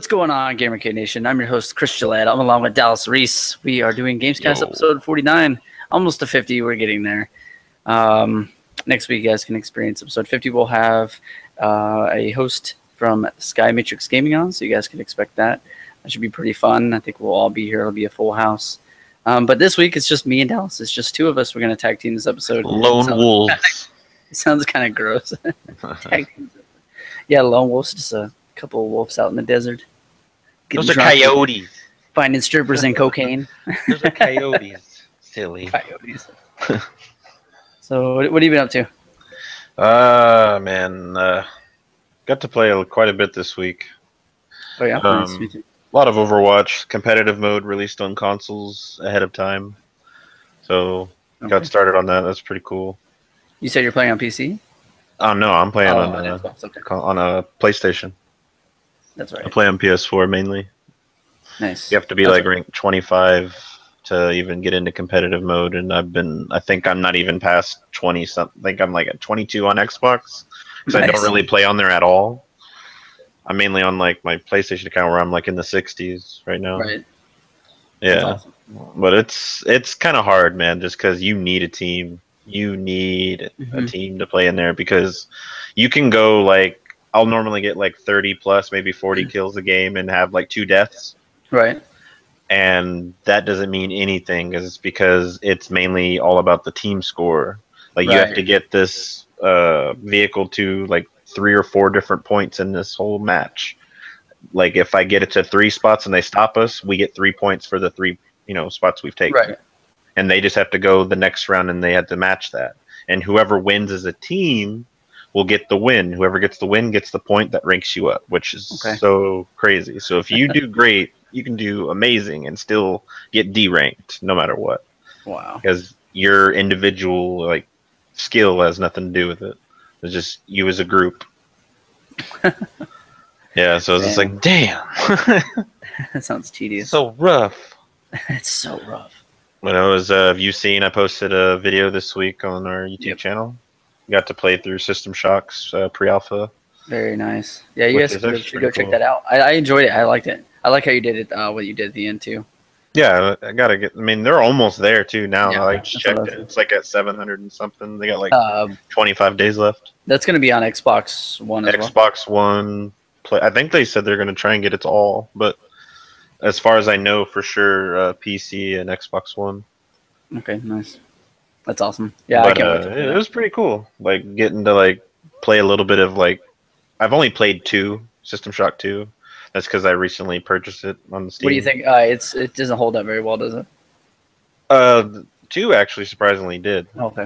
going on, GamerKid Nation? I'm your host, Chris Gillette. I'm along with Dallas Reese. We are doing Gamescast episode 49, almost to 50. We're getting there. Next week, you guys can experience episode 50. We'll have a host from Sky Matrix Gaming on, so you guys can expect that. That should be pretty fun. I think we'll all be here. It'll be a full house. But this week, it's just me and Dallas. It's just two of us. We're going to tag team this episode. Lone wolves. It sounds kind of gross. Yeah, lone wolves, just a couple of wolves out in the desert. Those are coyotes. Finding strippers and cocaine. Those are coyotes. Silly. Coyotes. So, what have you been up to? Man, got to play quite a bit this week. Oh yeah, nice. A lot of Overwatch competitive mode released on consoles ahead of time, so got started on that. That's pretty cool. You said you're playing on PC? Oh no, I'm playing on a PlayStation. That's right. I play on PS4 mainly. Nice. You have to be ranked 25 to even get into competitive mode, and I think I'm not even past 20 something. I think I'm at 22 on Xbox because I don't really play on there at all. I'm mainly on my PlayStation account where I'm in the 60s right now. Right. Yeah. Awesome. But it's kind of hard, man, just because you need a team. You need a team to play in there because you can go I'll normally get 30 plus, maybe 40 kills a game and have 2 deaths. Right. And that doesn't mean anything because it's mainly all about the team score. You have to get this vehicle to 3 or 4 different points in this whole match. If I get it to 3 spots and they stop us, we get 3 points for the 3 spots we've taken. Right. And they just have to go the next round and they have to match that. And whoever wins as a team will get the win. Whoever gets the win gets the point that ranks you up, which is so crazy. So if you do great, you can do amazing and still get D-ranked no matter what. Wow. Because your individual skill has nothing to do with it. It's just you as a group. Yeah, so it's just damn. That sounds tedious. So rough. It's so rough. When I was, have you seen? I posted a video this week on our YouTube channel. Got to play through System Shock's pre-alpha. Very nice. Yeah, you guys should go check that out. I enjoyed it. I liked it. I like how you did it. What you did at the end too. Yeah, I gotta get. I mean, they're almost there too now. Yeah, I just checked it. It's at 700 and something. They got 25 days left. That's gonna be on Xbox One as well. Xbox One. I think they said they're gonna try and get it to all, but as far as I know, for sure, PC and Xbox One. Okay, nice. That's awesome. Yeah, but, I can't wait. It was pretty cool. Getting to play a little bit of I've only played 2 System Shock 2. That's because I recently purchased it on the Steam. What do you think? It doesn't hold up very well, does it? 2 actually surprisingly did. Okay.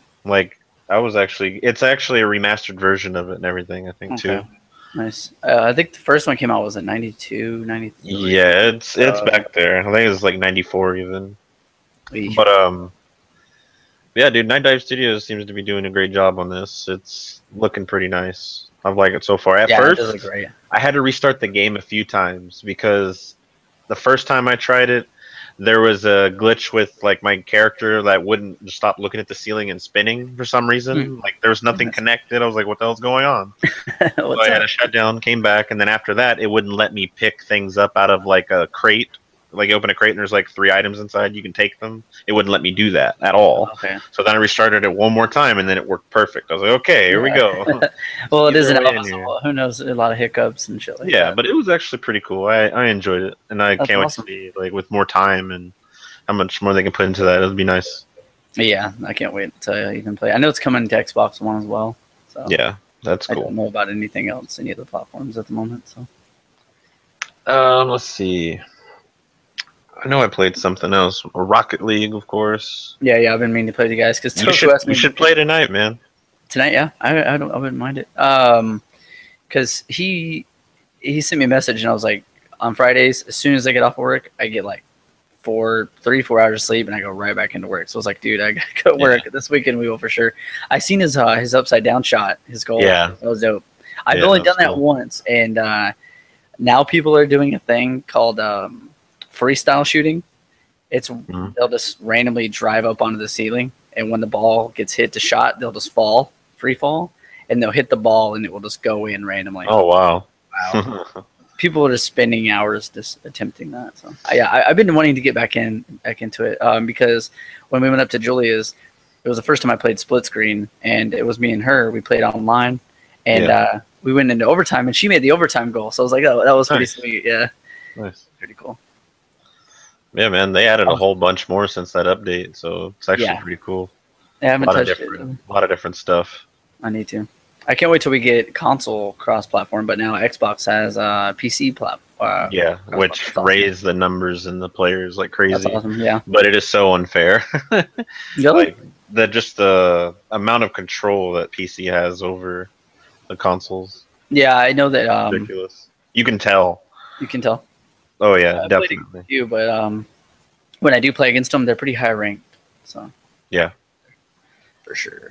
It's actually a remastered version of it and everything. I think too. Nice. I think the first one came out was 92, 93. Yeah, it's back there. I think it was 94 even. But yeah, dude, Night Dive Studios seems to be doing a great job on this. It's looking pretty nice. I've liked it so far. At first, it does look great. I had to restart the game a few times because the first time I tried it, there was a glitch with my character that wouldn't just stop looking at the ceiling and spinning for some reason. There was nothing connected. I was like, what the hell's going on? So I had to shut down, came back, and then after that, it wouldn't let me pick things up out of a crate. You open a crate and there's 3 items inside, you can take them. It wouldn't let me do that at all. Okay. So then I restarted it one more time and then it worked perfect. I was like, okay, here we go. Well, it is an alpha, so who knows, a lot of hiccups and shit like that. Yeah, but it was actually pretty cool. I enjoyed it. And I can't wait to see with more time and how much more they can put into that. It'll be nice. Yeah, I can't wait to even play. I know it's coming to Xbox One as well. So yeah, that's cool. I don't know about anything else, any other platforms at the moment. So let's see. I know I played something else. Rocket League, of course. Yeah, I've been meaning to play with you guys because we should play tonight, man. Tonight, yeah, I wouldn't mind it. Because he sent me a message and I was like, on Fridays, as soon as I get off of work, I get 4 hours of sleep and I go right back into work. So I was like, dude, I gotta go to work this weekend. We will for sure. I seen his upside down shot, his goal. Yeah, that was dope. I've only done that once, and now people are doing a thing called freestyle shooting. It's they'll just randomly drive up onto the ceiling, and when the ball gets hit to shot, they'll just free fall, and they'll hit the ball, and it will just go in randomly. Oh wow! people are just spending hours just attempting that. So I've been wanting to get back into it because when we went up to Julia's, it was the first time I played split screen, and it was me and her. We played online, and we went into overtime, and she made the overtime goal. So I was like, oh, that was pretty sweet. Yeah, Nice. pretty cool. Yeah, man, they added a whole bunch more since that update, so it's actually pretty cool. I haven't touched it. A lot of different stuff. I need to. I can't wait till we get console cross-platform, but now Xbox has PC platform. Which raise the numbers and the players like crazy. That's awesome. Yeah, but it is so unfair. really? Like the amount of control that PC has over the consoles. Yeah, I know that. Ridiculous. You can tell. You can tell. Oh yeah, definitely. You, but when I do play against them, they're pretty high ranked. So yeah, for sure.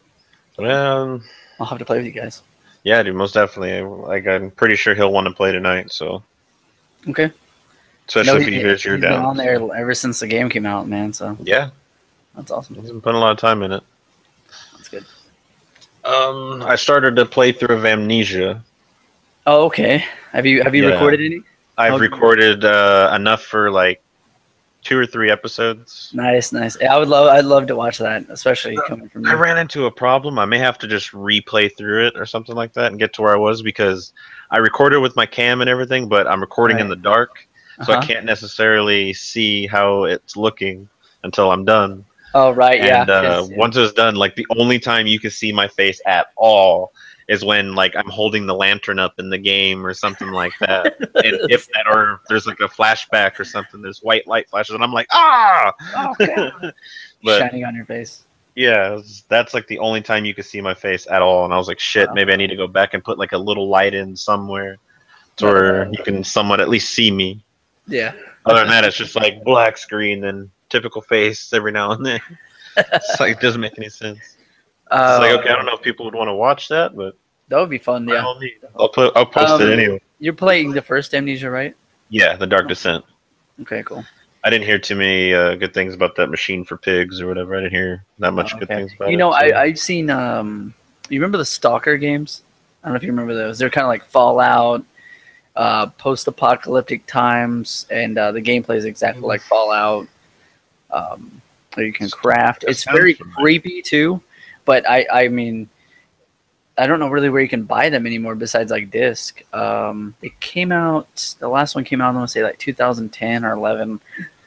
I'll have to play with you guys. Yeah, dude, most definitely. Like, I'm pretty sure he'll want to play tonight. So okay. Especially if he hears you're down. Been on there so. ever since the game came out, man. So yeah, that's awesome. He's been putting a lot of time in it. That's good. I started to play through of Amnesia. Oh, okay. Have you recorded any? I've recorded enough for like 2 or 3 episodes. Nice. Yeah, I'd love to watch that, especially coming from you. I ran into a problem. I may have to just replay through it or something like that and get to where I was, because I recorded with my cam and everything, but I'm recording in the dark, so I can't necessarily see how it's looking until I'm done. Oh, right, and once it's done, like the only time you can see my face at all is when like I'm holding the lantern up in the game or something like that. And if that, or there's like a flashback or something, there's white light flashes and I'm like, ah! Oh, God. But, shining on your face. Yeah, that's like the only time you could see my face at all. And I was like, shit, maybe I need to go back and put like a little light in somewhere to where you can somewhat at least see me. Yeah. Other than that, it's just like black screen and typical face every now and then. It's like, it doesn't make any sense. It's like, okay, I don't know if people would want to watch that, but that would be fun. Yeah, I'll post it anyway. You're playing the first Amnesia, right? Yeah, The Dark Descent. Okay, cool. I didn't hear too many good things about that Machine for Pigs or whatever. I didn't hear that much good things about it. You know, I've seen. You remember the Stalker games? I don't know if you remember those. They're kind of like Fallout, post-apocalyptic times, and the gameplay is exactly like Fallout. You can craft. It's very creepy too. But I mean, I don't know really where you can buy them anymore besides like disc. It came out. The last one came out, I want to say like 2010 or 11.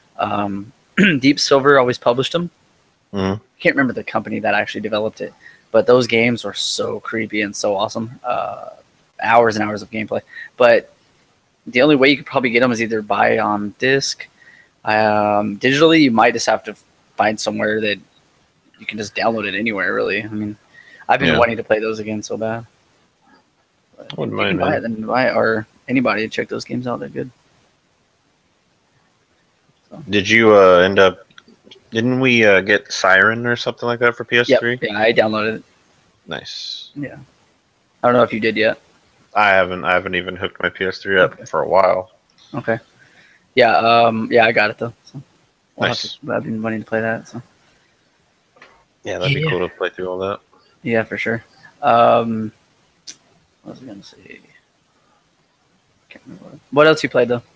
Deep Silver always published them. Mm-hmm. Can't remember the company that actually developed it, but those games were so creepy and so awesome. Hours and hours of gameplay. But the only way you could probably get them is either buy on disc. Digitally, you might just have to find somewhere that you can just download it anywhere, really. I mean, I've been wanting to play those again so bad. But I wouldn't mind, man. Or anybody check those games out. They're good. So. Did you end up? Didn't we get Siren or something like that for PS3? Yep. Yeah, I downloaded it. Nice. Yeah. I don't know if you did yet. I haven't even hooked my PS3 up for a while. Okay. Yeah. Yeah, I got it though. So nice. I've been wanting to play that. So. Yeah, that'd be cool to play through all that. Yeah, for sure. What was I gonna say? Can't remember. What else you played though?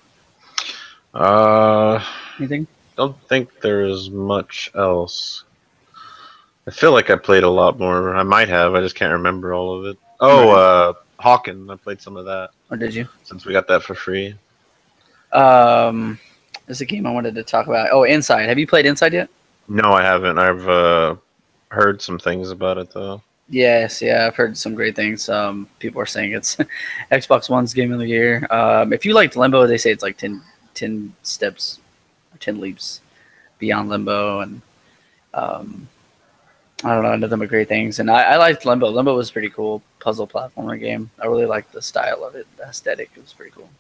Anything? Don't think there's much else. I feel like I played a lot more. I might have. I just can't remember all of it. Oh, Hawken. I played some of that. Or did you? Since we got that for free. There's a game I wanted to talk about. Oh, Inside. Have you played Inside yet? No, I haven't. I've heard some things about it though. Yes, yeah, I've heard some great things. People are saying it's Xbox One's game of the year. If you liked Limbo, they say it's like 10 steps, 10 leaps beyond Limbo, and I don't know, nothing but great things. And I liked Limbo. Limbo was a pretty cool puzzle platformer game. I really liked the style of it, the aesthetic. It was pretty cool.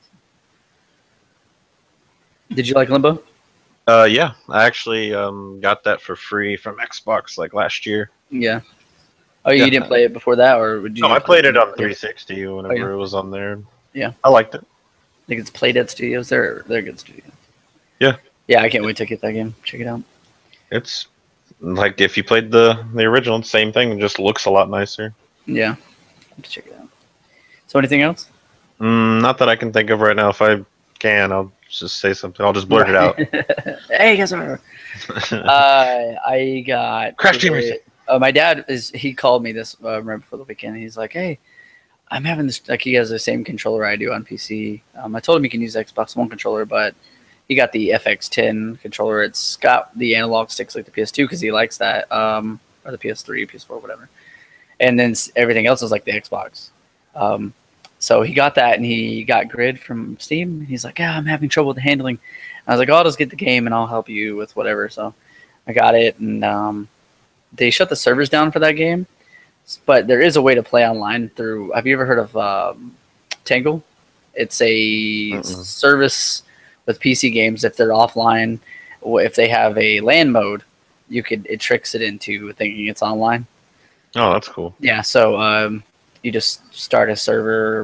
Did you like Limbo? Yeah, I actually got that for free from Xbox like last year. Yeah. Oh, you didn't play it before that, or would you? No, I played it on 360 whenever it was on there. Yeah, I liked it. I think it's Playdead Studios. They're a good studio. Yeah. Yeah, I can't wait to get that game. Check it out. It's like if you played the original, same thing. It just looks a lot nicer. Yeah, let's check it out. So, anything else? Not that I can think of right now. If I can, I'll just say something. I'll just blurt it out. Hey, guys, I got Crash Team Racing. my dad he called me this right before the weekend. He's like, "Hey, I'm having this." Like, he has the same controller I do on PC. I told him he can use Xbox One controller, but he got the FX10 controller. It's got the analog sticks like the PS2 because he likes that, or the PS3, PS4, whatever. And then everything else is like the Xbox. So he got that, and he got Grid from Steam. He's like, "Yeah, I'm having trouble with the handling." I was like, "Oh, I'll just get the game, and I'll help you with whatever." So I got it, and they shut the servers down for that game. But there is a way to play online through. Have you ever heard of Tangle? It's a service with PC games. If they're offline, if they have a LAN mode, it tricks it into thinking it's online. Oh, that's cool. Yeah, so you just start a server,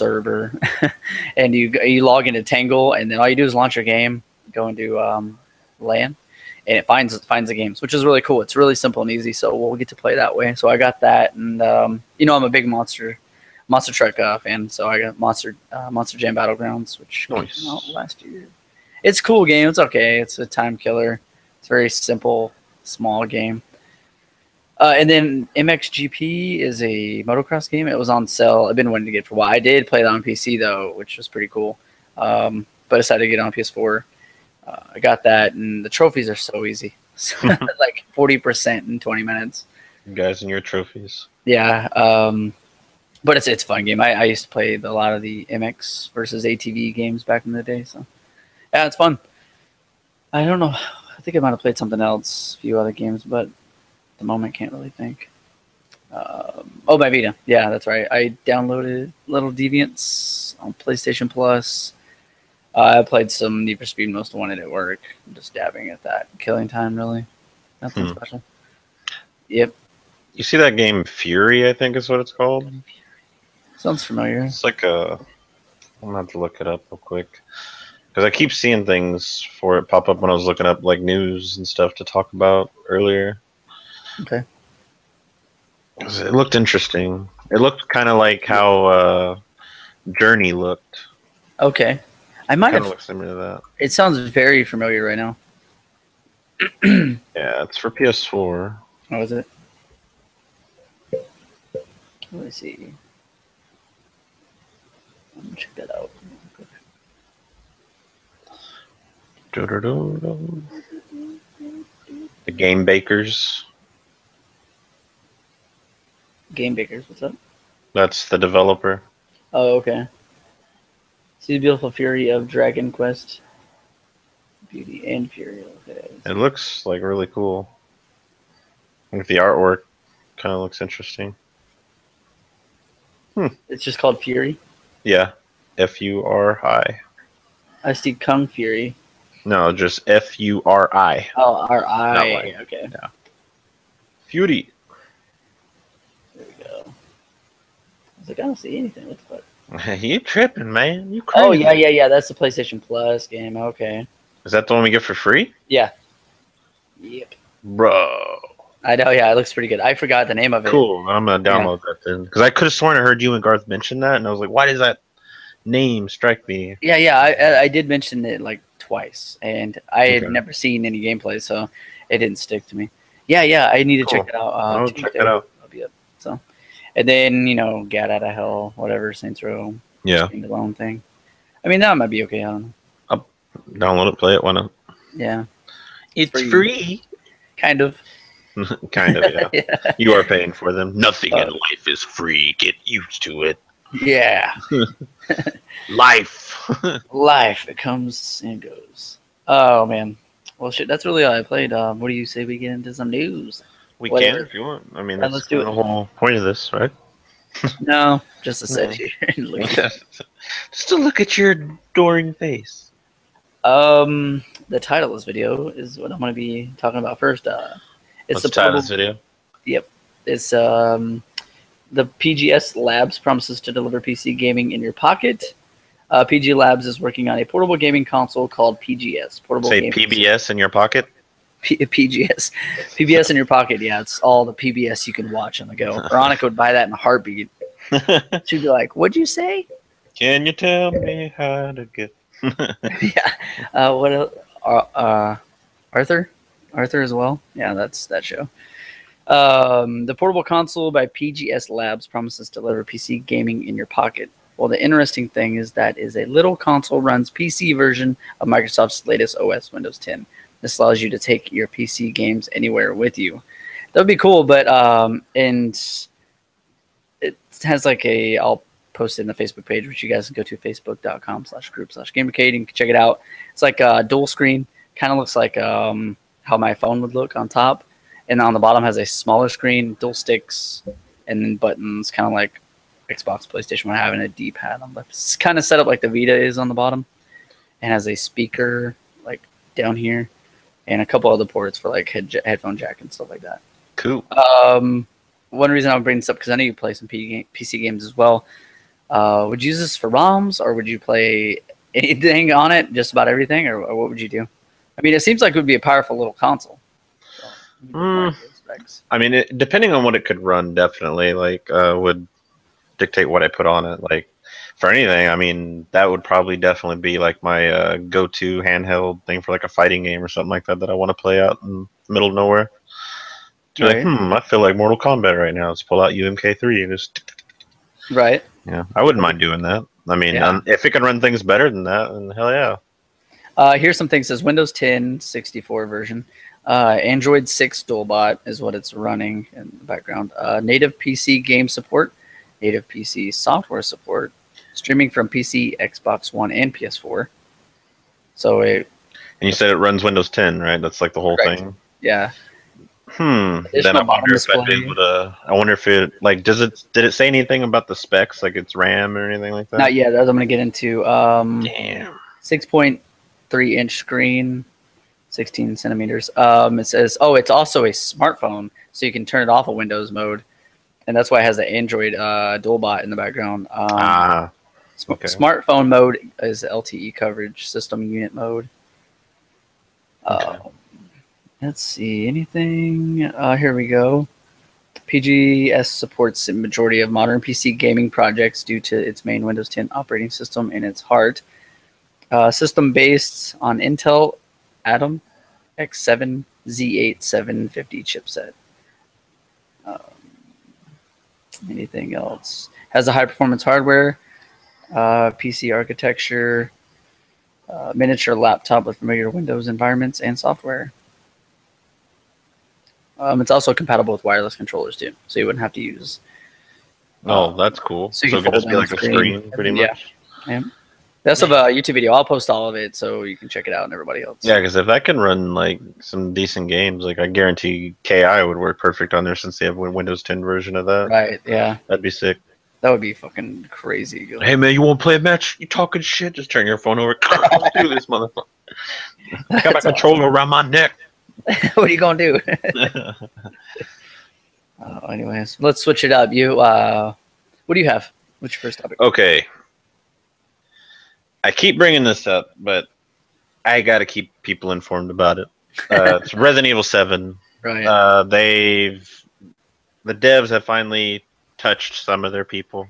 and you log into Tangle, and then all you do is launch your game, go into LAN, and it finds the games, which is really cool. It's really simple and easy, so we'll get to play that way. So I got that, and I'm a big Monster Truck fan, so I got Monster Jam Battlegrounds, which came out last year. It's a cool game. It's okay. It's a time killer. It's a very simple, small game. And then MXGP is a motocross game. It was on sale. I've been wanting to get it for a while. I did play it on PC, though, which was pretty cool. But I decided to get it on PS4. I got that, and the trophies are so easy. So like 40% in 20 minutes. You guys and your trophies. Yeah. But it's a fun game. I used to play a lot of the MX versus ATV games back in the day. So, yeah, it's fun. I don't know. I think I might have played something else, a few other games, but at the moment can't really think. My Vita. Yeah, that's right. I downloaded Little Deviants on PlayStation Plus. I played some Need for Speed Most Wanted at work. I'm just dabbing at that. Killing time, really. Nothing special. Yep. You see that game Fury, I think is what it's called? Sounds familiar. It's like I'm going to have to look it up real quick. Because I keep seeing things for it pop up when I was looking up like news and stuff to talk about earlier. Okay. It looked interesting. It looked kind of like how Journey looked. Okay. I might have. Look similar to that. It sounds very familiar right now. Yeah, it's for PS4. Oh, is it? Let me see. Let me check that out. The Game Bakers. Game Bakers, what's up? That's the developer. Oh, okay. See the beautiful fury of Dragon Quest. Beauty and Fury. Okay. It looks like really cool. Like the artwork kind of looks interesting. It's just called Fury? Yeah. F-U-R-I. I see Kung Fury. No, just F-U-R-I. Oh, R-I. Like, okay. Yeah. Fury. There we go. I was like, I don't see anything. What the fuck? You tripping, man. You crazy. Oh, yeah. That's the PlayStation Plus game. Okay. Is that the one we get for free? Yeah. Yep. Bro. I know, yeah. It looks pretty good. I forgot the name of it. Cool. I'm going to download that then. Because I could have sworn I heard you and Garth mention that, and I was like, why does that name strike me? Yeah. I did mention it like twice, and I had never seen any gameplay, so it didn't stick to me. Yeah. I need to check it out. I'll check it out. I'll be up. So, and then Get Out of Hell, whatever Saints Row. Yeah. Standalone thing. I mean, that might be okay. I don't know. I'll download it, play it, why not? Yeah. It's free. Kind of. Kind of, yeah. Yeah. You are paying for them. Nothing in life is free. Get used to it. Yeah. Life. Life. It comes and goes. Oh, man. Well, shit, that's really all I played. What do you say we get into some news? We Whatever. can if you want. I mean, Yeah, that's let's do the it. whole point of this, right? No, just to sit here and look. Just to look at your adoring face. The title of this video is what I'm going to be talking about first. It's What's the title of this video? Yep. It's the PGS Labs promises to deliver PC gaming in your pocket. PG Labs is working on a portable gaming console called PGS. Portable Say gaming PBS in your pocket? PGS. PBS in your pocket. Yeah, it's all the PBS you can watch on the go. Veronica would buy that in a heartbeat. She'd be like, "What'd you say?" Can you tell me how to get? Yeah. What else? Arthur? Arthur as well? Yeah, that's that show. The portable console by PGS Labs promises to deliver PC gaming in your pocket. Well, the interesting thing is that is a little console runs PC version of Microsoft's latest OS, Windows 10. This allows you to take your PC games anywhere with you. That would be cool, but and it has like a. I'll post it in the Facebook page, which you guys can go to facebook.com/group/gamercade. You can check it out. It's like a dual screen. Kind of looks like how my phone would look on top, and on the bottom has a smaller screen, dual sticks, and then buttons, kind of like Xbox, PlayStation 1 having a D-pad on the. It's kind of set up like the Vita is on the bottom, and has a speaker like down here, and a couple other ports for like headphone jack and stuff like that. Cool. One reason I would bring this up because I know you play some PC games as well. Would you use this for ROMs, or would you play anything on it, just about everything, or what would you do? I mean, it seems like it would be a powerful little console. So, I mean, depending on what it could run, definitely would dictate what I put on it. Like for anything, I mean, that would probably definitely be like my go-to handheld thing for like a fighting game or something like that I want to play out in the middle of nowhere. Right. Like, I feel like Mortal Kombat right now. Let's pull out UMK3 and just. Right. Yeah, I wouldn't mind doing that. I mean, if it can run things better than that, then hell yeah. Here's some things. It says Windows 10 64 version. Android 6 Dualbot is what it's running in the background. Native PC game support. Native PC software support. Streaming from PC, Xbox One, and PS4. So And you said it runs Windows 10, right? That's like the whole thing? Yeah. Then I wonder if I'd be able to. I wonder if it did it say anything about the specs, like its RAM or anything like that? Not yet. As I'm going to get into. Damn. 6.3-inch screen, 16 centimeters. It says, it's also a smartphone, so you can turn it off of Windows mode, and that's why it has the Android Dualbot in the background. Okay. Smartphone mode is LTE coverage, system unit mode. Okay. Let's see, anything? Here we go. PGS supports a majority of modern PC gaming projects due to its main Windows 10 operating system and its heart. System based on Intel Atom X7 Z8 750 chipset. Anything else? Has a high performance hardware, PC architecture, miniature laptop with familiar Windows environments and software. It's also compatible with wireless controllers too, so you wouldn't have to use. That's cool. So So you it can could just fold be down like the a screen. screen, pretty much. Yeah. That's a YouTube video. I'll post all of it so you can check it out and everybody else. Yeah, because if that can run like some decent games, like I guarantee KI would work perfect on there since they have a Windows 10 version of that. Right. Yeah. That'd be sick. That would be fucking crazy. Hey man, you want to play a match? You talking shit? Just turn your phone over. Let's do this, motherfucker. I got my controller around my neck. What are you gonna do? Anyways, let's switch it up. You, what do you have? What's your first topic? Okay. I keep bringing this up, but I got to keep people informed about it. It's Resident Evil 7. Right. The devs have finally touched some of their people.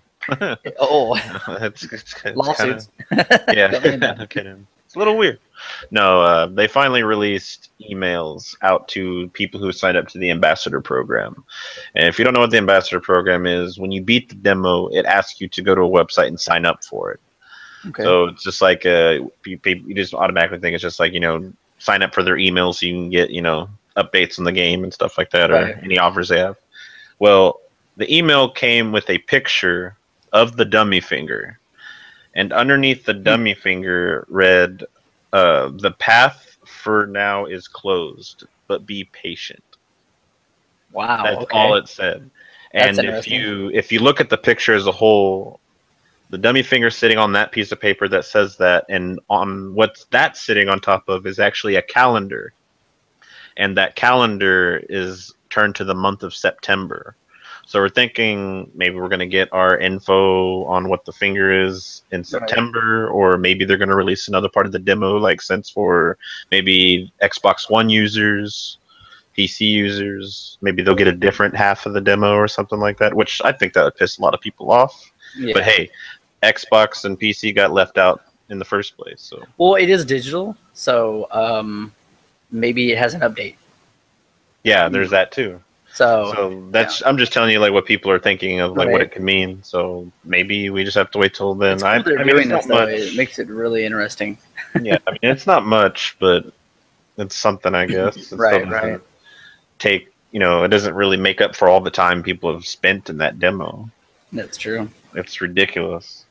It's Lawsuits. Yeah, no kidding. It's a little weird. No, they finally released emails out to people who signed up to the Ambassador Program. And if you don't know what the Ambassador Program is, when you beat the demo, it asks you to go to a website and sign up for it. Okay. So it's just like you just automatically think it's just like, sign up for their email so you can get, updates on the game and stuff like that, or any offers they have. Well, the email came with a picture of the dummy finger. And underneath the dummy finger read, the path for now is closed, but be patient. Wow. That's all it said. And That's if you look at the picture as a whole, the dummy finger sitting on that piece of paper that says that, and on what's that sitting on top of is actually a calendar. And that calendar is turned to the month of September. So we're thinking maybe we're going to get our info on what the finger is in September, or maybe they're going to release another part of the demo, like since for maybe Xbox One users, PC users, maybe they'll get a different half of the demo or something like that, which I think that would piss a lot of people off. Yeah. But hey, Xbox and PC got left out in the first place. So Well, it is digital, so maybe it has an update. yeah, there's that too. So So that's I'm just telling you like what people are thinking of like what Right. it could mean. So maybe we just have to wait till then. it's cool they're I mean, doing it's this, not though. much. It makes it really interesting. Yeah, I mean it's not much, but it's something I guess. It still Right, doesn't right. take it doesn't really make up for all the time people have spent in that demo. That's true. It's ridiculous.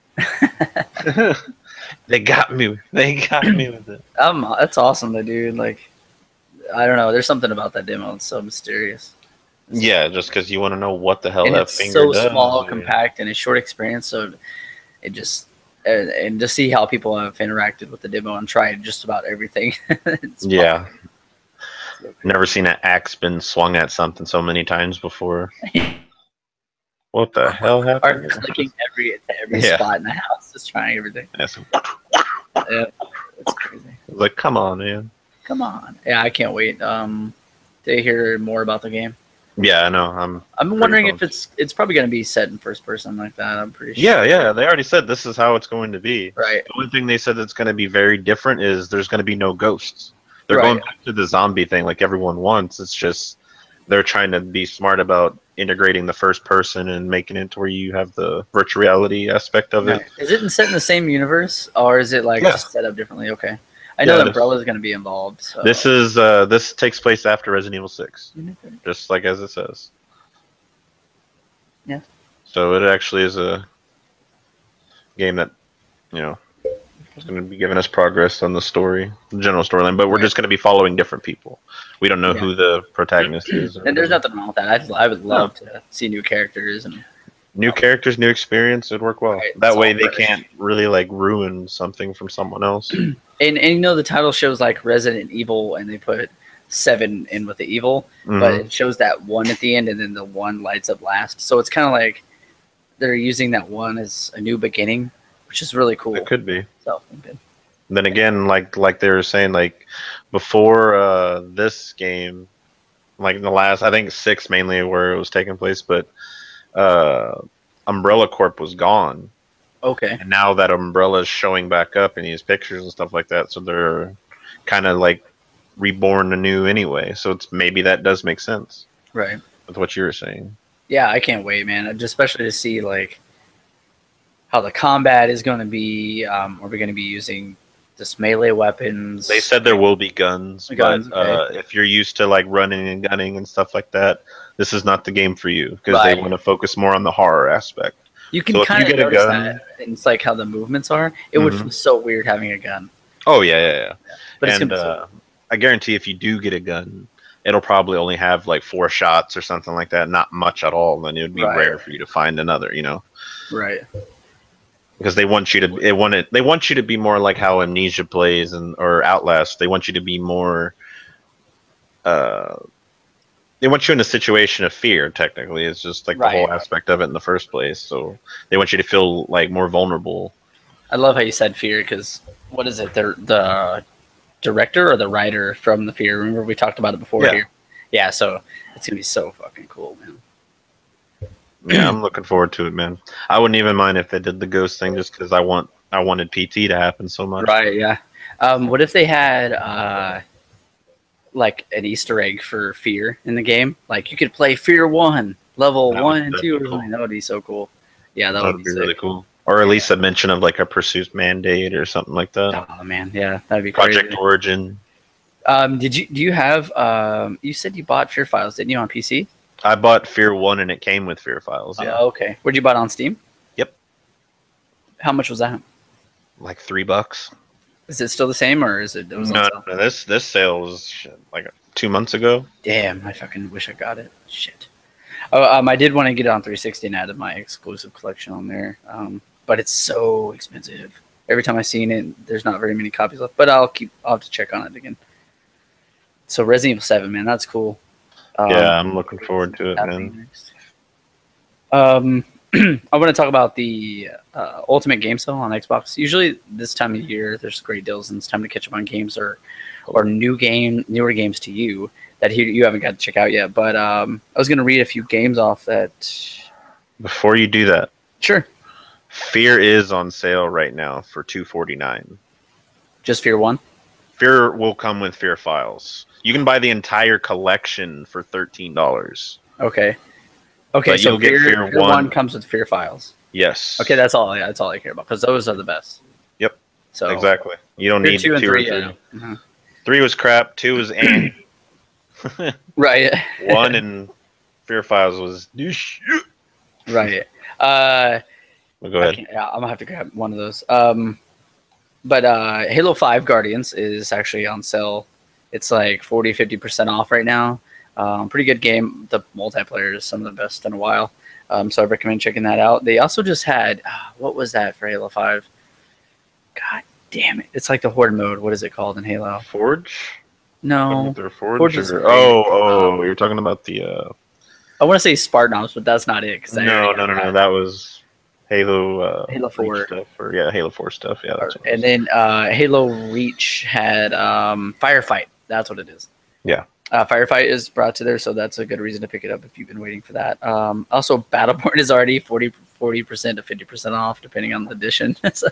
They got me. They got me with it. That's awesome, though, dude. Like, I don't know. There's something about that demo. It's so mysterious. Yeah, just because you want to know what the hell And that it's finger so does. small, yeah. compact, and a short experience. So it just and to see how people have interacted with the demo and tried just about everything. It's Yeah. fucking so crazy. Never seen an axe been swung at something so many times before. What the hell Are happened? clicking every Yeah. spot in the house, just trying everything. That's- Yeah, it's crazy. like, come on, man. Come on. Yeah, I can't wait to hear more about the game. Yeah, I know. I'm Pretty wondering if pumped. it's probably going to be set in first person like that. I'm pretty sure. Yeah. They already said this is how it's going to be. Right. The only thing they said that's going to be very different is there's going to be no ghosts. They're Right. going back to the zombie thing like everyone wants. It's just they're trying to be smart about integrating the first person and making it to where you have the virtual reality aspect of it. Is it set in the same universe, or is it like Yeah. just set up differently? Okay. I know Yeah, the Umbrella is going to be involved. So. This takes place after Resident Evil 6, just like as it says. Yeah. So it actually is a game that is going to be giving us progress on the story, the general storyline, but we're just going to be following different people. We don't know Yeah. who the protagonist is. And there's nothing wrong with that. I would love to see new characters and New characters, new experience. It'd work well. Right, That it's way, all they fresh. can't really like ruin something from someone else. and the title shows like Resident Evil, and they put 7 in with the evil, but Mhm. it shows that 1 at the end, and then the 1 lights up last. So it's kind of like they're using that 1 as a new beginning, which is really cool. It could be. So good. Then again, like they were saying, like before this game, like in the last, I think 6 mainly where it was taking place, but Umbrella Corp was gone, Okay. and now that Umbrella is showing back up in these pictures and stuff like that, so they're kind of like reborn anew anyway. So it's maybe that does make sense Right. with what you were saying. Yeah, I can't wait, man. Just especially to see like how the combat is going to be. Are we going to be using just melee weapons? They said there will be guns, Guns, but okay. if you're used to like running and gunning and stuff like that, this is not the game for you because Right. they want to focus more on the horror aspect. You can So if kind you of get a notice gun- that. And it's like how the movements are. It would Mhm. feel so weird having a gun, Oh yeah. but it's And gonna be so I guarantee if you do get a gun, it'll probably only have like 4 shots or something like that, not much at all. Then it would be Right. rare for you to find another, right. because they want you to they want you to be more like how Amnesia plays or Outlast. They want you to be more they want you in a situation of fear. Technically, it's just like Right. the whole aspect of it in the first place. So they want you to feel like more vulnerable. I love how you said fear because what is it? The director or the writer from the Fear? Remember we talked about it before Yeah. here. Yeah, so it's gonna be so fucking cool, man. Yeah, I'm looking forward to it, man. I wouldn't even mind if they did the ghost thing just because I wanted PT to happen so much. Right? Yeah. What if they had like an Easter egg for Fear in the game? Like you could play Fear 1, level That 1 would- and that'd 2 or be cool. something. That would be so cool. Yeah, That would be sick. really cool. Or at least a mention of like a pursuit mandate or something like that. Oh man, yeah, that'd be crazy. Project Origin. Do you have you said you bought Fear Files, didn't you, on PC? I bought Fear 1 and it came with Fear Files. Yeah, Okay. Where'd you buy it on Steam? Yep. How much was that? like $3. Is it still the same or is it was on No, sale? no, this sale was like 2 months ago. Damn, I fucking wish I got it. Shit. Oh, I did want to get it on 360 and add my exclusive collection on there, but it's so expensive. Every time I've seen it, there's not very many copies left. But I'll have to check on it again. So Resident Evil 7, man, that's cool. Yeah, I'm looking forward to it, happening man. next. I want to talk about the Ultimate Game Sale on Xbox. Usually this time of year, there's great deals, and it's time to catch up on games or newer games to you that you haven't got to check out yet. But I was going to read a few games off that. Before you do that, Sure. Fear is on sale right now for $249. Just Fear 1? Fear will come with Fear Files. You can buy the entire collection for $13. Okay. Okay, But so you'll get Fear 1 1. comes with Fear Files. Yes. Okay, that's all. Yeah, that's all I care about because those are the best. Yep. So Exactly. You don't Fear need 2 and 2 or 3. 3. Yeah. Mhm. 3 was crap. 2 was Right. 1 and Fear Files was douche. Right. Well, go ahead. Yeah, I'm gonna have to grab one of those. But Halo 5 Guardians is actually on sale. It's like 40-50% off right now. Pretty good game. The multiplayer is some of the best in a while. So I recommend checking that out. They also just had what was that for Halo 5? God damn it! It's like the Horde mode. What is it called in Halo? Forge? No, Their Forge? Forge is great. You're talking about the. I want to say Spartanos, but that's not it. No. That was Halo. Halo 4 Reach stuff, Halo 4 stuff. Yeah, that's what it and then Halo Reach had Firefight. That's what it is. Yeah. Firefight is brought to there, so that's a good reason to pick it up if you've been waiting for that. Also, Battleborn is already 40% to 50% off, depending on the edition. So,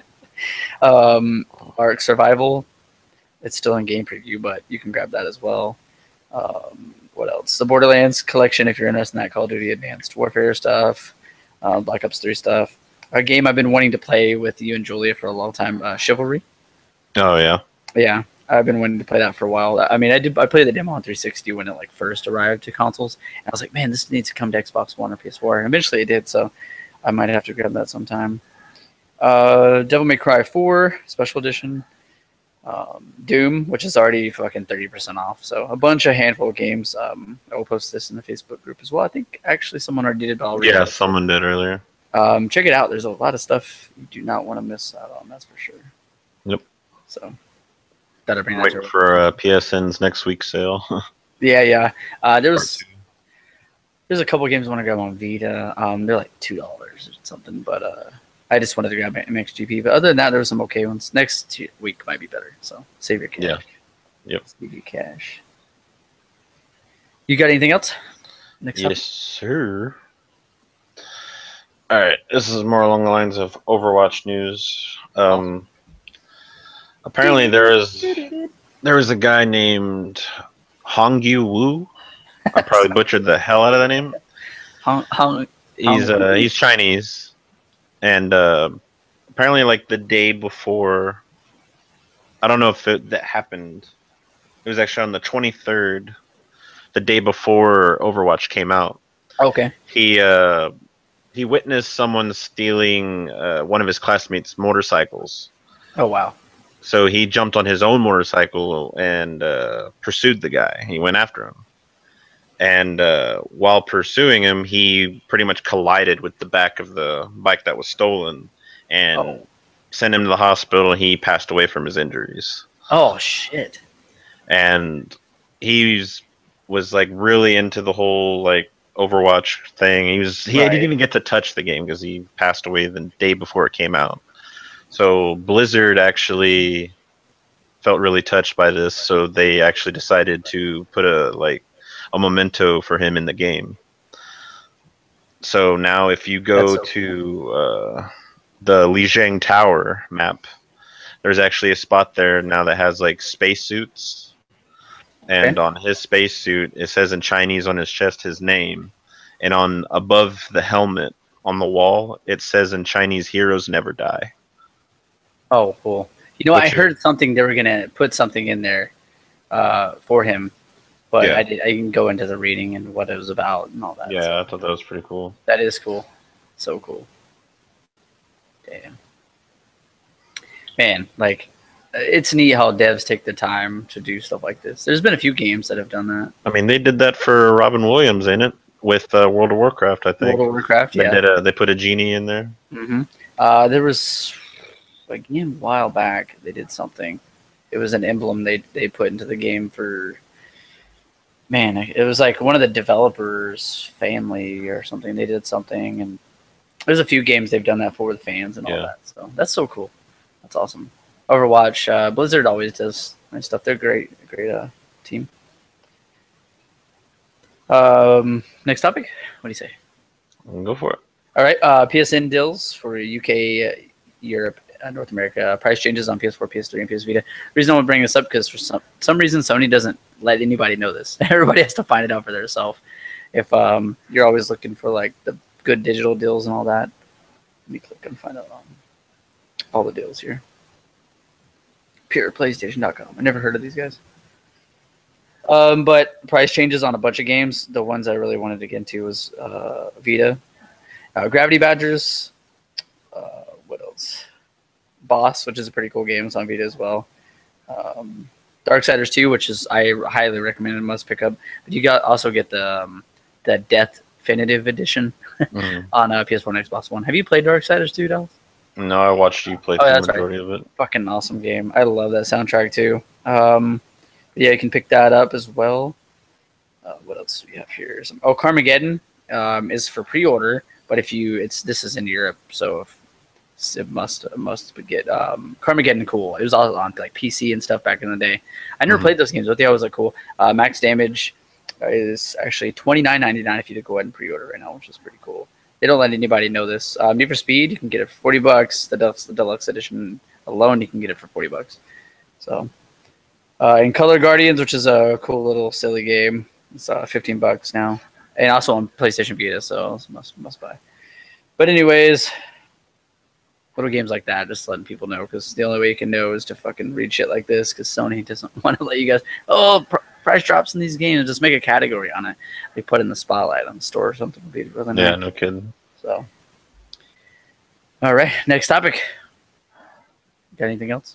Ark Survival, it's still in game preview, but you can grab that as well. What else? The Borderlands collection, if you're interested in that Call of Duty Advanced Warfare stuff, Black Ops 3 stuff. A game I've been wanting to play with you and Julia for a long time, Chivalry. Oh, yeah. Yeah, I've been wanting to play that for a while. I mean, I played the demo on 360 when it like first arrived to consoles. And I was like, man, this needs to come to Xbox One or PS4. And eventually it did, so I might have to grab that sometime. Devil May Cry 4 Special Edition. Doom, which is already fucking 30% off. So a handful of games. I will post this in the Facebook group as well. I think actually someone already did already. Yeah, someone did earlier. Check it out. There's a lot of stuff you do not want to miss out on. That's for sure. Yep. So gotta bring that Waiting for PSN's next week sale. Yeah. There's a couple of games I want to grab on Vita. They're like $2 or something, but I just wanted to grab MXGP. But other than that, there were some okay ones. Next week might be better. So save your cash. Yeah. Yep. Save your cash. You got anything else? Next up? Yes, sir. All right. This is more along the lines of Overwatch news. Apparently, there was a guy named Hongyu Wu. I probably butchered the hell out of that name. He's Chinese, and apparently, like the day before, I don't know if that happened. It was actually on the 23rd, the day before Overwatch came out. Okay. He witnessed someone stealing one of his classmates' motorcycles. Oh wow. So he jumped on his own motorcycle and pursued the guy. He went after him. And while pursuing him, he pretty much collided with the back of the bike that was stolen and sent him to the hospital. He passed away from his injuries. Oh, shit. And he was like really into the whole like Overwatch thing. He didn't even get to touch the game because he passed away the day before it came out. So Blizzard actually felt really touched by this, so they actually decided to put a memento for him in the game. So now if you go to the Lijiang Tower map, there's actually a spot there now that has like spacesuits. And on his spacesuit, it says in Chinese on his chest his name. And on above the helmet on the wall, it says in Chinese, "Heroes never die." Oh, cool. You know, I heard something they were gonna put something in there for him, but I didn't go into the reading and what it was about and all that. Yeah, so. I thought that was pretty cool. That is cool. So cool. Damn. Man, like, it's neat how devs take the time to do stuff like this. There's been a few games that have done that. I mean, they did that for Robin Williams, ain't it? With World of Warcraft, I think. World of Warcraft, yeah. They put a genie in there. Mm-hmm. There was, like, a while back, they did something. It was an emblem they put into the game for... Man, it was like one of the developers' family or something. They did something, and there's a few games they've done that for the fans and all that. So that's so cool. That's awesome. Overwatch, Blizzard always does nice stuff. They're great team. Next topic. What do you say? Go for it. All right, PSN deals for UK, Europe, North America. Price changes on PS4, PS3, and PS Vita. The reason I want to bring this up because for some reason Sony doesn't let anybody know this. Everybody has to find it out for themselves. If you're always looking for like the good digital deals and all that, let me click and find out all the deals here. PurePlaystation.com. I never heard of these guys. But price changes on a bunch of games. The ones I really wanted to get into was Vita. Gravity Badgers. What else? Boss, which is a pretty cool game. It's on Vita as well. Darksiders 2, which is I highly recommend and must pick up. But you also get the Definitive Edition on PS4 and Xbox One. Have you played Darksiders 2, Dallas? No, I watched you play the majority of it. Fucking awesome game. I love that soundtrack too. Yeah, you can pick that up as well. What else do we have here? Carmageddon is for pre-order, but this is in Europe, so it must get Carmageddon cool. It was all on like PC and stuff back in the day. I never played those games, but they always look cool. Max Damage is actually $29.99 if you go ahead and pre-order right now, which is pretty cool. They don't let anybody know this. Need for Speed, you can get it for $40. The deluxe edition alone, you can get it for $40. So, and Color Guardians, which is a cool little silly game, it's $15 now, and also on PlayStation Vita, so it's must buy. But anyways, little games like that, just letting people know, because the only way you can know is to fucking read shit like this, because Sony doesn't want to let you guys. Price drops in these games. Just make a category on it. They put in the spotlight on the store or something. Would be really nice. Yeah, no kidding. So, all right, next topic. Got anything else?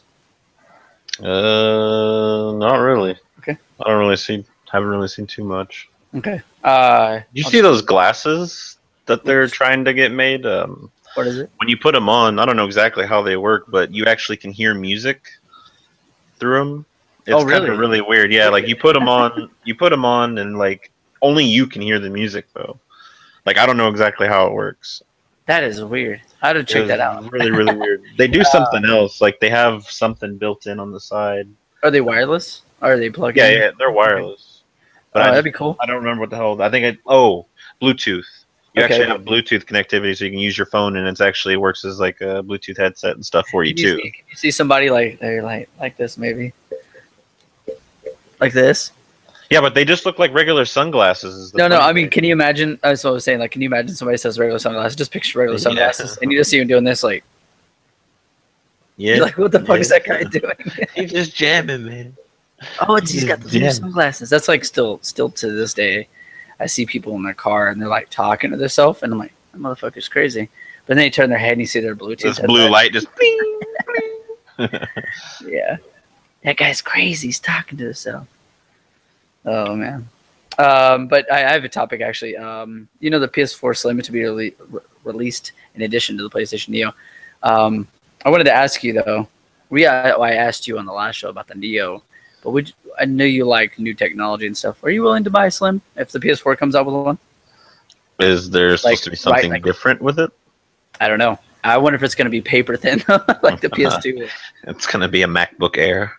Not really. Okay. Haven't really seen too much. Okay. Did you see those glasses that they're trying to get made? What is it? When you put them on, I don't know exactly how they work, but you actually can hear music through them. It's kind of really weird. Yeah, like you put them on, and like only you can hear the music though. Like I don't know exactly how it works. That is weird. I had to check that out. Really, really weird. They do something else. Like they have something built in on the side. Are they wireless? Or are they plugged in? Yeah, they're wireless. But that'd be cool. I don't remember what the hell. I think Bluetooth. You actually have Bluetooth connectivity, so you can use your phone, and it works as like a Bluetooth headset and stuff for you too. Can you see somebody like they're like this maybe? Like this? Yeah, but they just look like regular sunglasses. No. I mean, can you imagine? That's what I was saying. Like, can you imagine somebody says regular sunglasses? Just picture regular sunglasses, and you just see him doing this, like. Yeah. You're like, what the fuck is that guy doing? He's just jamming, man. He's got those new sunglasses. That's like still to this day. I see people in their car and they're like talking to themselves, and I'm like, that motherfucker's crazy. But then they turn their head and you see their Bluetooth. This blue light just. Bing, bing. Yeah. That guy's crazy. He's talking to himself. Oh, man. But I have a topic, actually. The PS4 Slim to be released in addition to the PlayStation Neo. I wanted to ask you, though. I asked you on the last show about the Neo. But I know you like new technology and stuff. Are you willing to buy a Slim if the PS4 comes out with one? Is there supposed to be something different with it? I don't know. I wonder if it's going to be paper thin like the PS2. It's going to be a MacBook Air.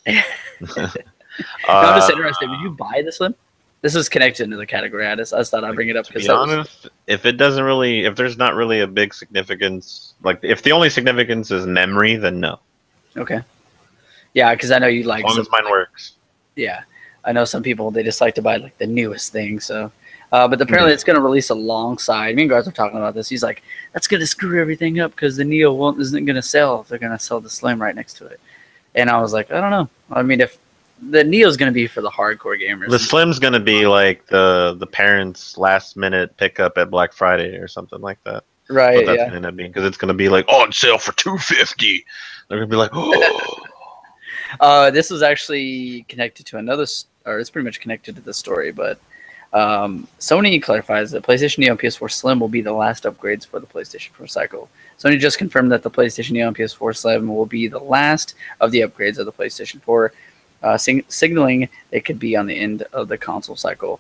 I'm just interested. Would you buy the Slim? This is connected into the category. I just thought I'd bring it up because, to be honest, if there's not really a big significance, like if the only significance is memory, then no. Okay. Yeah, because I know you like. As long as mine works. Yeah, I know some people they just like to buy like the newest thing. So, but apparently it's going to release alongside. Me and Garth were talking about this. He's like, that's going to screw everything up because the Neo isn't going to sell if they're going to sell the Slim right next to it. And I was like, I don't know. I mean, if the Neo's going to be for the hardcore gamers, the Slim's going to be like the parents' last minute pickup at Black Friday or something like that. Right. But that's going to end up being because it's going to be like on sale for $250. They're going to be like, oh. This was actually connected to it's pretty much connected to the story, but Sony clarifies that PlayStation Neo and PS4 Slim will be the last upgrades for the PlayStation 4 cycle. Sony just confirmed that the PlayStation Neo and PS4 Slim will be the last of the upgrades of the PlayStation 4, signaling it could be on the end of the console cycle.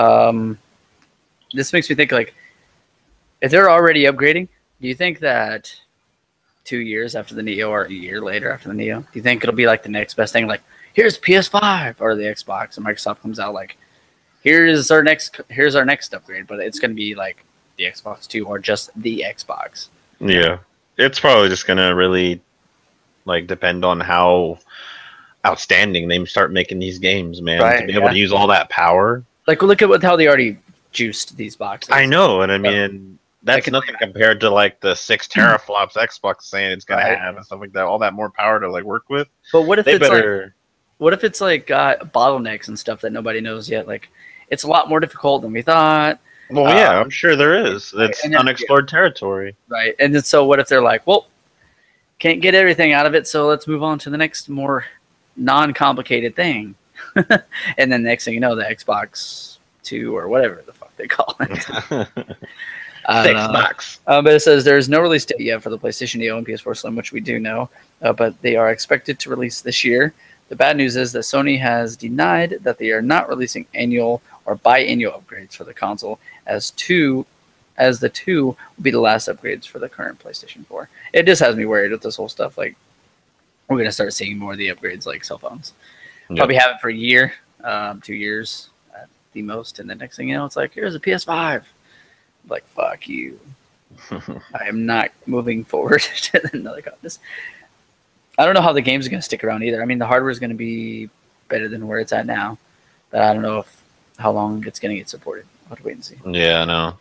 This makes me think, like, if they're already upgrading, do you think that 2 years after the Neo or a year later after the Neo, do you think it'll be like the next best thing? Like, here's PS5 or the Xbox, and Microsoft comes out like, here's our next upgrade, but it's going to be like the Xbox Two or just the Xbox. Yeah, it's probably just gonna really like depend on how outstanding they start making these games, man. Right, To be able to use all that power. Like, look at how they already juiced these boxes. I know, and I mean that's can- nothing compared to like the 6 teraflops Xbox saying it's gonna Right. have and stuff like that. All that more power to like work with. But what if They it's like, better. what if it's like got bottlenecks and stuff that nobody knows yet? Like, it's a lot more difficult than we thought, Well, yeah, I'm sure there is. It's and then- unexplored territory. right? And then, so what if they're like, well, can't get everything out of it, so let's move on to the next more non-complicated thing. And then next thing you know, the Xbox Two or whatever the fuck they call it. I don't know. Xbox. But it says there's no release date yet for the PlayStation Neo and PS4 Slim, which we do know, but they are expected to release this year. The bad news is that Sony has denied that they are not releasing annual or biannual upgrades for the console, as the two will be the last upgrades for the current PlayStation 4. It just has me worried with this whole stuff. Like, we're gonna start seeing more of the upgrades like cell phones. Probably have it for a year, 2 years at the most, and the next thing you know, it's like, here's a PS5. Like, fuck you. I am not moving forward to another console. I don't know how the games are going to stick around either. I mean, the hardware is going to be better than where it's at now, but I don't know how long it's going to get supported. I'll have to wait and see. Yeah, I know.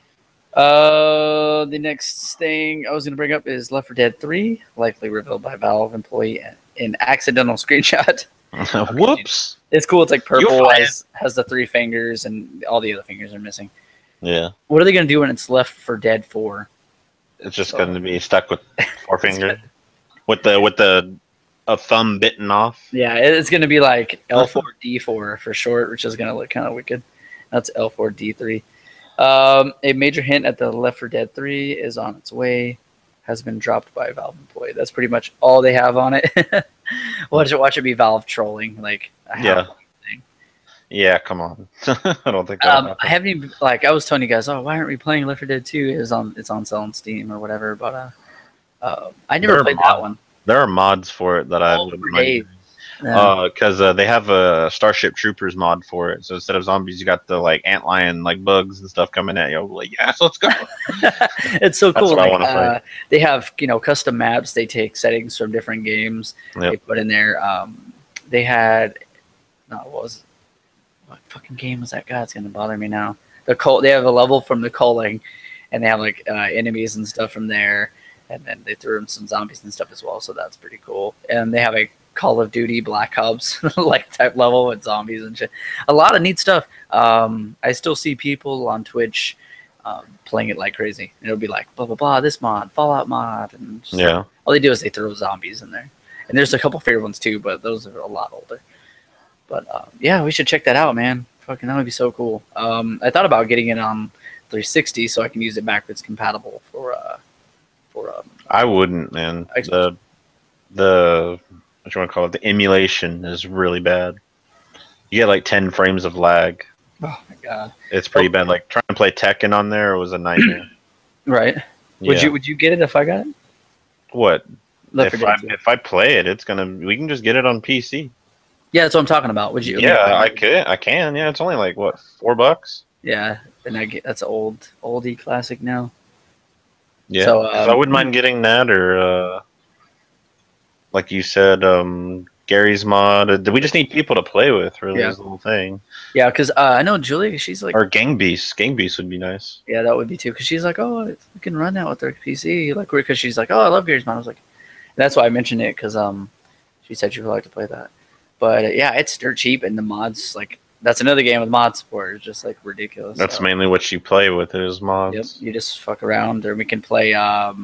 The next thing I was going to bring up is Left 4 Dead 3, likely revealed by Valve employee in accidental screenshot. Whoops. It's cool. It's like You're purple, fine. has the 3 fingers, and all the other fingers are missing. Yeah, What are they going to do when it's Left 4 Dead 4? it's just going to be stuck with 4 fingers, with the a thumb bitten off. Yeah, it's going to be like L4D4 for short, which is going to look kind of wicked. That's L4D3. A major hint at the Left 4 Dead 3 is on its way. Has been dropped by a Valve employee. That's pretty much all they have on it. Watch it be Valve trolling. Like, Yeah. Yeah, come on. I don't think that'll happen. I haven't even, like, I was telling you guys, oh, why aren't we playing Left 4 Dead 2? It's on sale on Steam or whatever, but I never There played are that one. There are mods for it that I Oh, wouldn't great. mind. Because they have a Starship Troopers mod for it. So instead of zombies, you got the like antlion like bugs and stuff coming at you. I'm like, yes, let's go. It's so cool. what I Like, wanna play. they have custom maps. They take settings from different games. Yep. They put in there. They had what fucking game was that? God, it's gonna bother me now. They have a level from the culling, and they have like enemies and stuff from there. And then they threw in some zombies and stuff as well, so that's pretty cool. And they have a Call of Duty Black Ops like type level with zombies and shit. A lot of neat stuff. I still see people on Twitch playing it like crazy. And it'll be like blah blah blah, this mod, Fallout mod, and just, Yeah. all they do is they throw zombies in there. And there's a couple favorite ones too, but those are a lot older. But yeah, we should check that out, man. Fucking that would be so cool. I thought about getting it on 360 so I can use it backwards compatible for I wouldn't, man. Xbox. The what you want to call it? The emulation is really bad. You get like 10 frames of lag. oh my god. It's pretty bad. Like trying to play Tekken on there was a nightmare. Right. Yeah. Would you get it if I got it? What? Left 4 Dead 2. If I play it, we can just get it on PC. Yeah, that's what I'm talking about. Would you? Yeah, I can. Yeah, it's only like what, $4? Yeah, and that's oldie classic now. Yeah, So, 'cause I wouldn't mind getting that, or like you said, Gary's mod. We just need people to play with. Really, Yeah. is the whole thing. Yeah, because I know Julie. She's like, Or Gang Beasts. Gang Beasts would be nice. yeah, that would be too. Because she's like, oh, we can run that with their PC. Like, because she's like, oh, I love Gary's mod. I was like, that's why I mentioned it because she said she would like to play that. But yeah, it's dirt cheap, and the mods like that's another game with mod support. It's just like ridiculous. That's So, mainly what you play with is mods. yep, you just fuck around, or we can play.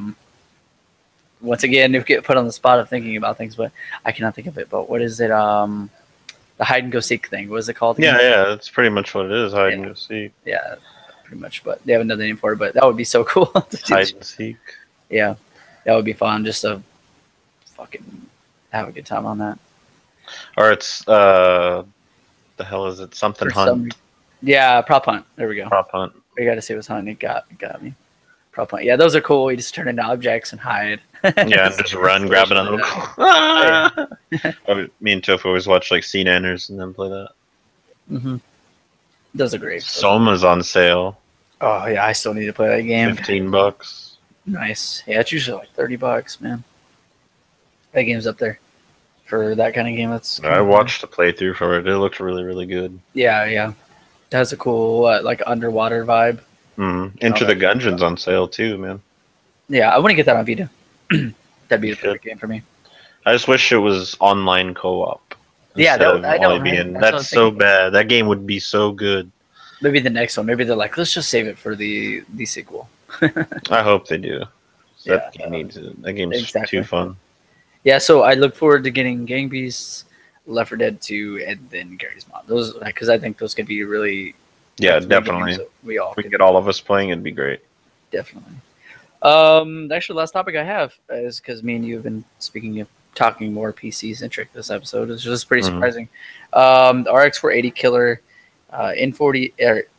Once again, if get put on the spot of thinking about things, but I cannot think of it. But what is it? The hide and go seek thing. What is it called? Yeah, again? yeah, that's pretty much what it is. Hide and Yeah. go seek. Yeah, pretty much. But they have another name for it. But that would be so cool. to do. Hide and seek. Yeah, that would be fun. Just to fucking have a good time on that. Or it's the hell is it? Something For hunt. Yeah, prop hunt. There we go. Prop hunt. We got to see what's hunting. It got me. Prop hunt. Yeah, those are cool. You just turn into objects and hide. Yeah, and just run, grab another one. Ah! Me and Tofu always watch like Sea Nanners and then play that. Mm-hmm. Those are great. Soma's on sale. Oh yeah, I still need to play that game. $15. Nice. Yeah, it's usually like $30, man. That game's up there for that kind of game. That's I watched a playthrough for it. It looked really, really good. Yeah. It has a cool like underwater vibe. Enter the that Gungeon's on sale too, man. Yeah, I want to get that on Vita. That'd be a Should. perfect game for me. I just wish it was online co-op. Yeah, instead of I know, only right? being. That's what I That's was so thinking. bad. That game would be so good. Maybe the next one. Maybe they're like, let's just save it for the sequel. I hope they do. That Yeah, game needs it. That game's exactly. too fun. Yeah, so I look forward to getting Gang Beasts, Left 4 Dead 2, and then Gary's Mod. Those, because I think those could be really Yeah, great definitely. games that we all If we could get all of us playing, it'd be great. definitely. Actually, last topic I have is because me and you have been talking more PC centric this episode. It's just pretty Mhm. surprising. The RX 480 killer, NVIDIA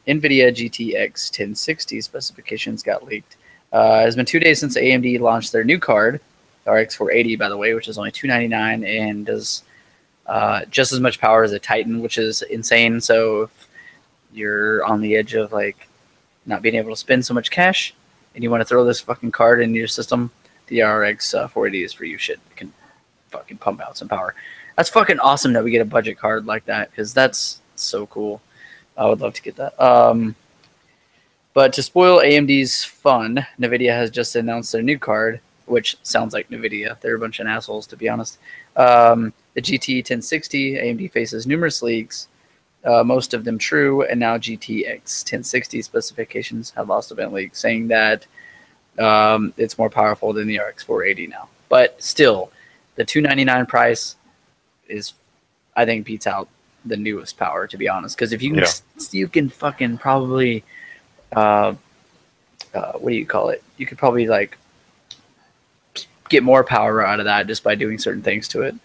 GTX 1060 specifications got leaked. It's been 2 days since AMD launched their new card, RX 480, by the way, which is only $299 and does just as much power as a Titan, which is insane. So if you're on the edge of like not being able to spend so much cash and you want to throw this fucking card into your system, the RX 480 is for you. Shit, it can fucking pump out some power. That's fucking awesome that we get a budget card like that because that's so cool. I would love to get that. But to spoil AMD's fun, NVIDIA has just announced their new card, which sounds like NVIDIA. They're a bunch of assholes, to be honest. The GT 1060, AMD faces numerous leaks, most of them true, and now GTX 1060 specifications have also been leaked, saying that it's more powerful than the RX 480 now. But still, the $299 price is, I think, beats out the newest power, to be honest. Because if you can fucking probably, what do you call it? You could probably like get more power out of that just by doing certain things to it.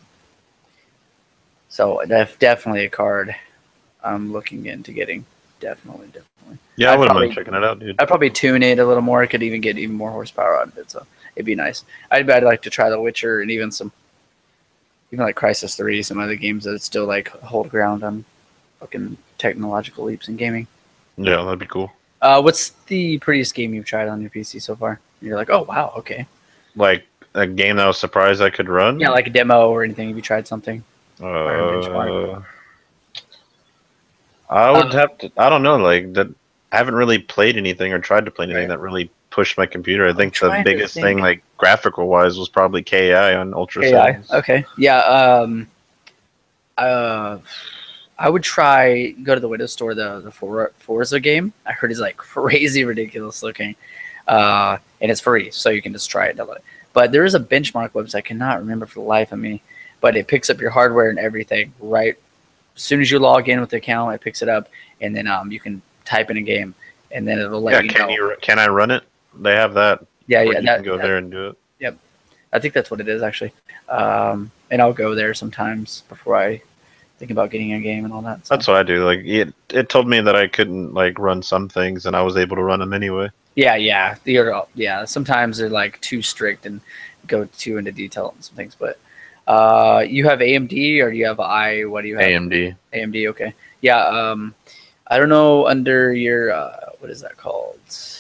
So that's definitely a card I'm looking into getting. Definitely. Yeah, I wouldn't probably- mind checking it out, dude. I'd probably tune it a little more. I could even get even more horsepower out of it. So it'd be nice. I'd like to try The Witcher and even like Crysis 3, some other games that still like hold ground on fucking technological leaps in gaming. Yeah, that'd be cool. What's the prettiest game you've tried on your PC so far? You're like, oh wow, okay. Like a game that I was surprised I could run. Yeah, like a demo or anything. Have you tried something? I would have to. I don't know. Like that. I haven't really played anything or tried to play anything that really pushed my computer. I think the trying to biggest think. thing, like graphical wise, was probably KI on Ultra AI. settings. Okay. Yeah. I would try go to the Windows Store, the Forza game. I heard it's like crazy ridiculous looking, and it's free, so you can just try it. Download it. But there is a benchmark website. I cannot remember for the life of me, but it picks up your hardware and everything right as soon as you log in with the account. It picks it up, and then you can type in a game, and then it'll let you know. Can I run it? They have that. Yeah, where yeah. you can go there and do it. I think that's what it is actually. And I'll go there sometimes before I think about getting a game and all that. So. That's what I do. Like it told me that I couldn't like run some things, and I was able to run them anyway. Yeah. Sometimes they're like too strict and go too into detail on some things. But you have AMD or do you have What do you have? AMD. AMD. Okay. Yeah. I don't know under your what is that called?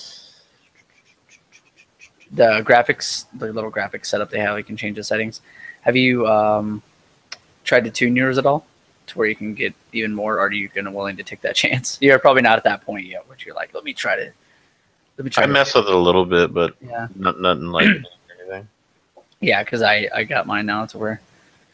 The graphics, the little graphics setup they have. You can change the settings. Have you tried to tune yours at all to where you can get even more? Or are you willing to take that chance? You're probably not at that point yet, where you're like, let me try. I mess with it a little bit, but Yeah. nothing like anything. Yeah, because I got mine now to where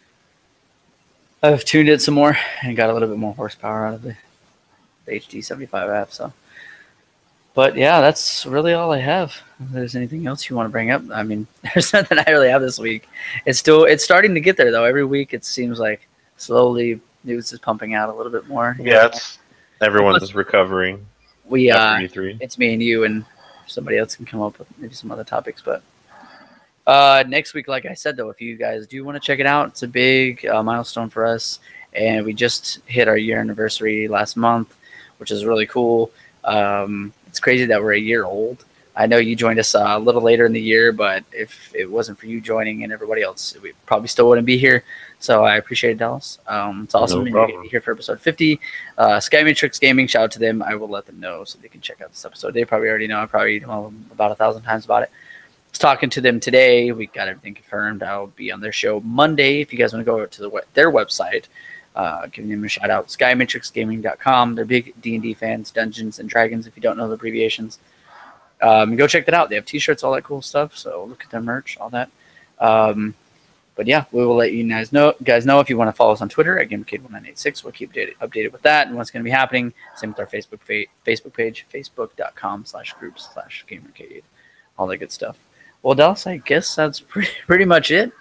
I've tuned it some more and got a little bit more horsepower out of the HD 75F. So, but yeah, that's really all I have. If there's anything else you want to bring up, I mean, there's nothing I really have this week. It's starting to get there though. Every week it seems like slowly news is pumping out a little bit more. Yeah, everyone's recovering. We after E3. it's me and you, and somebody else can come up with maybe some other topics. But next week, like I said, though, if you guys do want to check it out, it's a big milestone for us, and we just hit our year anniversary last month, which is really cool. It's crazy that we're a year old. I know you joined us a little later in the year, but if it wasn't for you joining and everybody else, we probably still wouldn't be here. So I appreciate it, Dallas. It's awesome. No and you're going to problem. be here for episode 50. Sky Matrix Gaming, shout out to them. I will let them know so they can check out this episode. They probably already know. I probably told them about 1,000 times about it. I was talking to them today. We got everything confirmed. I'll be on their show Monday. If you guys want to go to their website, giving them a shout out, skymatrixgaming.com. They're big D&D fans, Dungeons and Dragons, if you don't know the abbreviations. Go check that out. They have t-shirts, all that cool stuff. So look at their merch, all that. But yeah, we will let you guys know if you want to follow us on Twitter at GamerCade1986. We'll keep updated with that and what's going to be happening. Same with our Facebook page, facebook.com/groups/GamerCade. All that good stuff. Well, Dallas, I guess that's pretty much it.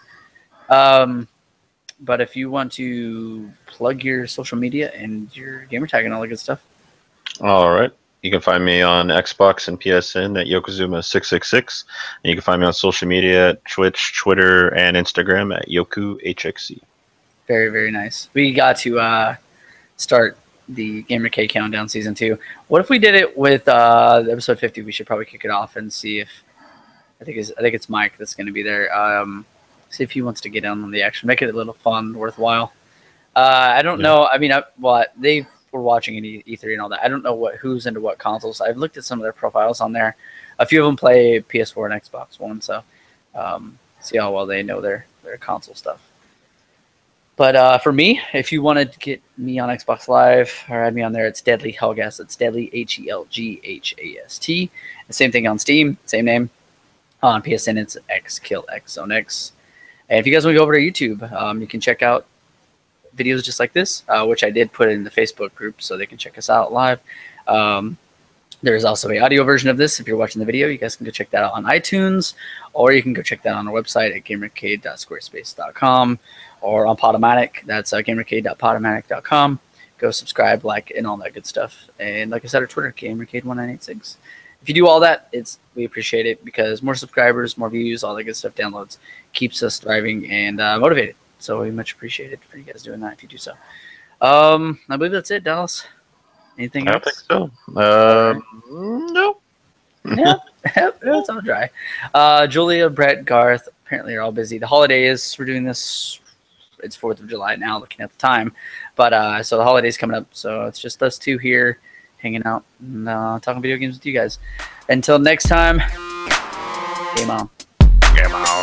But if you want to plug your social media and your gamer tag and all that good stuff. All right. You can find me on Xbox and PSN at Yokozuna666. And you can find me on social media at Twitch, Twitter, and Instagram at YokuHXC. Very, very nice. We got to start the GamerK Countdown Season 2. What if we did it with episode 50? We should probably kick it off and see if... I think it's Mike that's going to be there. See if he wants to get in on the action. Make it a little fun, worthwhile. I don't know. I mean, they were watching in E3 and all that. I don't know who's into what consoles. I've looked at some of their profiles on there. A few of them play PS4 and Xbox One, so see how well they know their console stuff. But for me, if you wanted to get me on Xbox Live or add me on there, it's Deadly Helghast. It's Deadly HELGHAST. The same thing on Steam, same name. On PSN, it's XKillXZoneX. And if you guys want to go over to YouTube, you can check out videos just like this, which I did put in the Facebook group so they can check us out live. There's also an audio version of this. If you're watching the video, you guys can go check that out on iTunes, or you can go check that on our website at gamercade.squarespace.com, or on Podomatic. That's gamercade.podomatic.com. Go subscribe, like, and all that good stuff. And like I said, our Twitter, gamercade1986. If you do all that, we appreciate it, because more subscribers, more views, all that good stuff, downloads, keeps us thriving and motivated. So we much appreciate it for you guys doing that if you do so. I believe that's it, Dallas. Anything else? I don't think so. No. Yeah, it's all dry. Julia, Brett, Garth, apparently are all busy. The holidays, we're doing this, it's 4th of July now, looking at the time. But so the holiday's coming up, so it's just us two here hanging out and talking video games with you guys. Until next time, game on. Game on.